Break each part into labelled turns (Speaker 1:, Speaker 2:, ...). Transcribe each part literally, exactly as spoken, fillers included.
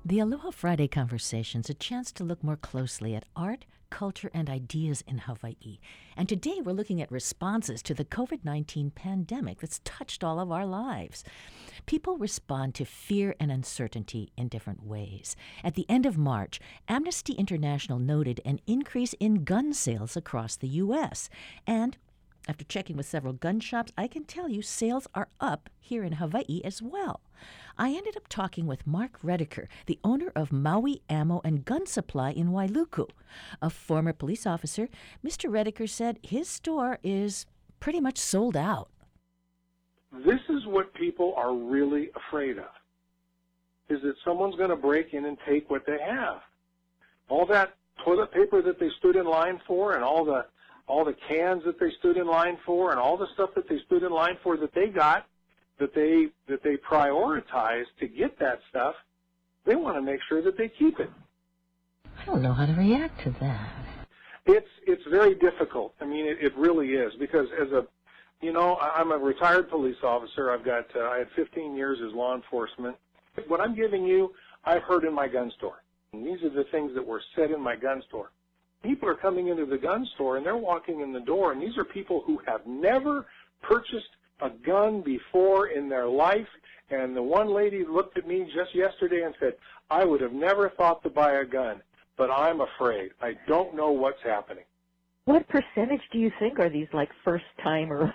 Speaker 1: The Aloha Friday Conversation's a chance to look more closely at art, culture, and ideas in Hawaii. And today we're looking at responses to the covid nineteen pandemic that's touched all of our lives. People respond to fear and uncertainty in different ways. At the end of March, Amnesty International noted an increase in gun sales across the U S. And after checking with several gun shops, I can tell you sales are up here in Hawaii as well. I ended up talking with Mark Redeker, the owner of Maui Ammo and Gun Supply in Wailuku. A former police officer, Mister Redeker said his store is pretty much sold out.
Speaker 2: This is what people are really afraid of, is that someone's going to break in and take what they have. All that toilet paper that they stood in line for, and all the all the cans that they stood in line for, and all the stuff that they stood in line for that they got, that they that they prioritized to get that stuff, they want to make sure that they keep it.
Speaker 1: I don't know how to react to that.
Speaker 2: It's it's very difficult. I mean, it, it really is, because as a, you know, I'm a retired police officer. I've got uh, I had fifteen years as law enforcement. What I'm giving you, I've heard in my gun store. And these are the things that were said in my gun store. People are coming into the gun store, and they're walking in the door, and these are people who have never purchased a gun before in their life. And the one lady looked at me just yesterday and said, I would have never thought to buy a gun, but I'm afraid. I don't know what's happening.
Speaker 3: What percentage do you think are these, like, first-timers?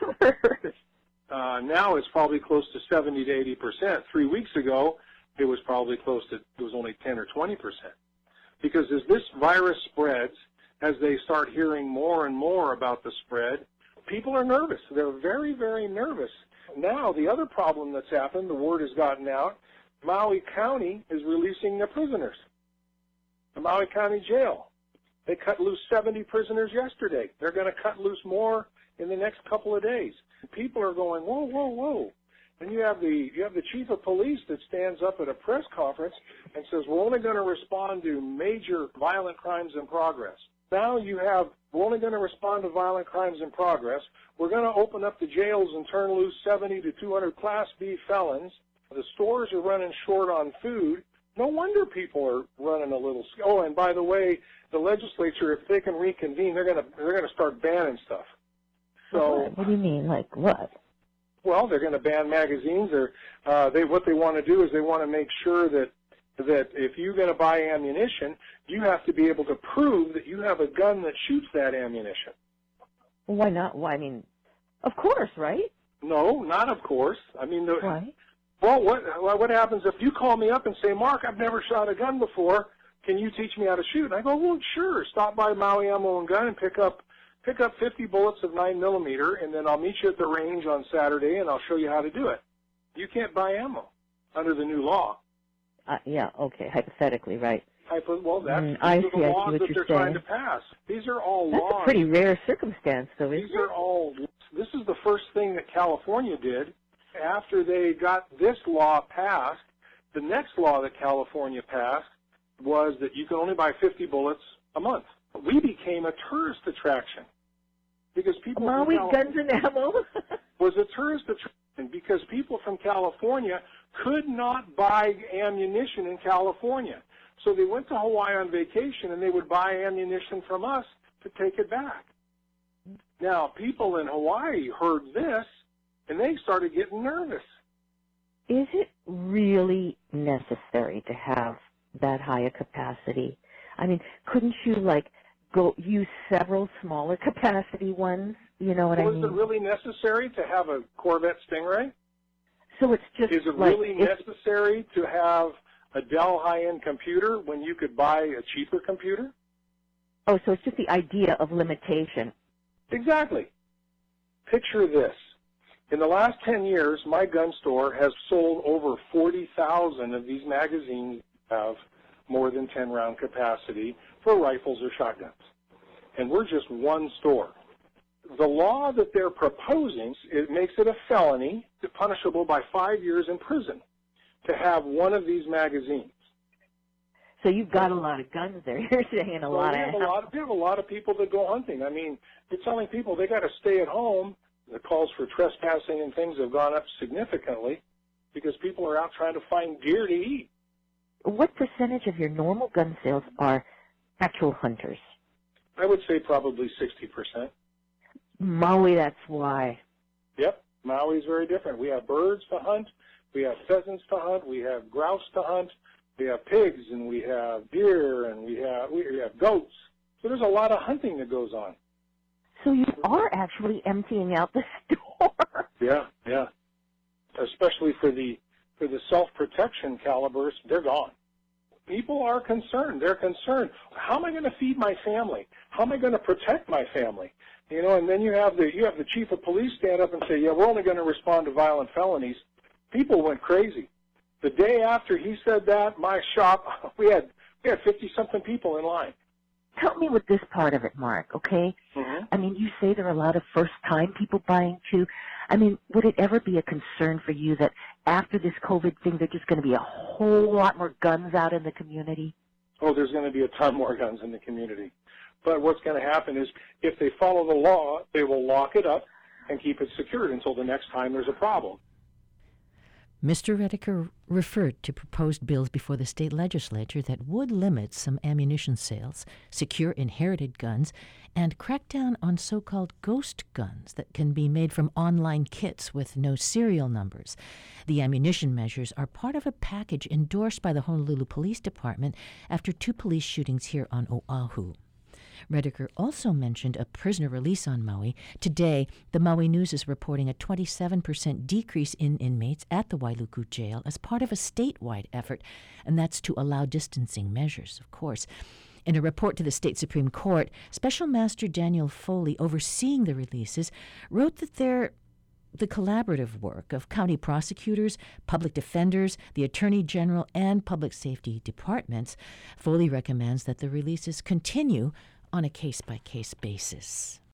Speaker 2: uh, now it's probably close to seventy to eighty percent. Three weeks ago, it was probably close to, it was only ten or twenty percent. Because as this virus spreads, as they start hearing more and more about the spread, people are nervous. They're very, very nervous. Now, the other problem that's happened, the word has gotten out, Maui County is releasing their prisoners. The Maui County Jail. They cut loose seventy prisoners yesterday. They're going to cut loose more in the next couple of days. People are going, whoa, whoa, whoa. And you have the you have the chief of police that stands up at a press conference and says, we're only going to respond to major violent crimes in progress. Now you have, we're only going to respond to violent crimes in progress. We're going to open up the jails and turn loose seventy to two hundred Class B felons. The stores are running short on food. No wonder people are running a little. Oh, and by the way, the legislature, if they can reconvene, they're going to they're going to start banning stuff. So
Speaker 3: what do you mean, like what?
Speaker 2: Well, they're going to ban magazines. Or uh, they what they want to do is they want to make sure that that if you're going to buy ammunition, you have to be able to prove that you have a gun that shoots that ammunition.
Speaker 3: Well, why not? Why? I mean, of course, right?
Speaker 2: No, not of course. I mean, the,
Speaker 3: why?
Speaker 2: Well, what what happens if you call me up and say, Mark, I've never shot a gun before. Can you teach me how to shoot? And I go, well, sure. Stop by Maui Ammo and Gun and pick up pick up fifty bullets of nine millimeter, and then I'll meet you at the range on Saturday, and I'll show you how to do it. You can't buy ammo under the new law.
Speaker 3: Uh, yeah, okay, hypothetically, right.
Speaker 2: Hypo, well, that's
Speaker 3: mm, I
Speaker 2: these
Speaker 3: see,
Speaker 2: are the
Speaker 3: I see
Speaker 2: laws
Speaker 3: what
Speaker 2: that
Speaker 3: you're
Speaker 2: they're
Speaker 3: saying.
Speaker 2: trying to pass. These are all
Speaker 3: That's
Speaker 2: laws.
Speaker 3: That's a pretty rare circumstance, though, isn't
Speaker 2: These
Speaker 3: it?
Speaker 2: are all, this is the first thing that California did. After they got this law passed, the next law that California passed was that you can only buy fifty bullets a month. We became a tourist attraction because people
Speaker 3: Maui Guns and Ammo
Speaker 2: was a tourist attraction because people from California could not buy ammunition in California. So they went to Hawaii on vacation, and they would buy ammunition from us to take it back. Now, people in Hawaii heard this, and they started getting nervous.
Speaker 3: Is it really necessary to have that high a capacity? I mean, couldn't you, like, go use several smaller capacity ones? You know what
Speaker 2: well,
Speaker 3: I mean?
Speaker 2: Is it really necessary to have a Corvette Stingray?
Speaker 3: So it's just
Speaker 2: Is it
Speaker 3: like,
Speaker 2: really necessary to have a Dell high-end computer when you could buy a cheaper computer?
Speaker 3: Oh, so it's just the idea of limitation.
Speaker 2: Exactly. Picture this. In the last ten years, my gun store has sold over forty thousand of these magazines that have more than ten round capacity for rifles or shotguns. And we're just one store. The law that they're proposing, it makes it a felony, punishable by five years in prison, to have one of these magazines.
Speaker 3: So you've got a lot of guns there. You're saying a
Speaker 2: well,
Speaker 3: lot
Speaker 2: we
Speaker 3: of.
Speaker 2: Have a lot of we have a lot of people that go hunting. I mean, you're telling people they got to stay at home. The calls for trespassing and things have gone up significantly because people are out trying to find deer to eat.
Speaker 3: what percentage of your normal gun sales are actual hunters?
Speaker 2: I would say probably sixty percent.
Speaker 3: Maui, that's why.
Speaker 2: Yep, Maui is very different. We have birds to hunt, we have pheasants to hunt, we have grouse to hunt, we have pigs, and we have deer, and we have we have goats. So there's a lot of hunting that goes on.
Speaker 3: So you are actually emptying out the store.
Speaker 2: Yeah, yeah. Especially for the for the self-protection calibers, they're gone. People are concerned. They're concerned. How am I going to feed my family? How am I going to protect my family? You know, and then you have the you have the chief of police stand up and say, "Yeah, we're only going to respond to violent felonies." People went crazy. The day after he said that, my shop we had we had fifty something people in line.
Speaker 3: Help me with this part of it, Mark, okay?
Speaker 2: Mm-hmm.
Speaker 3: I mean, you say there are a lot of first-time people buying, too. I mean, would it ever be a concern for you that after this COVID thing, there's just going to be a whole lot more guns out in the community?
Speaker 2: Oh, there's going to be a ton more guns in the community. But what's going to happen is if they follow the law, they will lock it up and keep it secured until the next time there's a problem.
Speaker 1: Mister Redeker referred to proposed bills before the state legislature that would limit some ammunition sales, secure inherited guns, and crack down on so-called ghost guns that can be made from online kits with no serial numbers. The ammunition measures are part of a package endorsed by the Honolulu Police Department after two police shootings here on Oahu. Redeker also mentioned a prisoner release on Maui. Today, the Maui News is reporting a twenty-seven percent decrease in inmates at the Wailuku jail as part of a statewide effort, and that's to allow distancing measures, of course. In a report to the State Supreme Court, Special Master Daniel Foley, overseeing the releases, wrote that they're the collaborative work of county prosecutors, public defenders, the Attorney General, and public safety departments. Foley recommends that the releases continue on a case-by-case basis.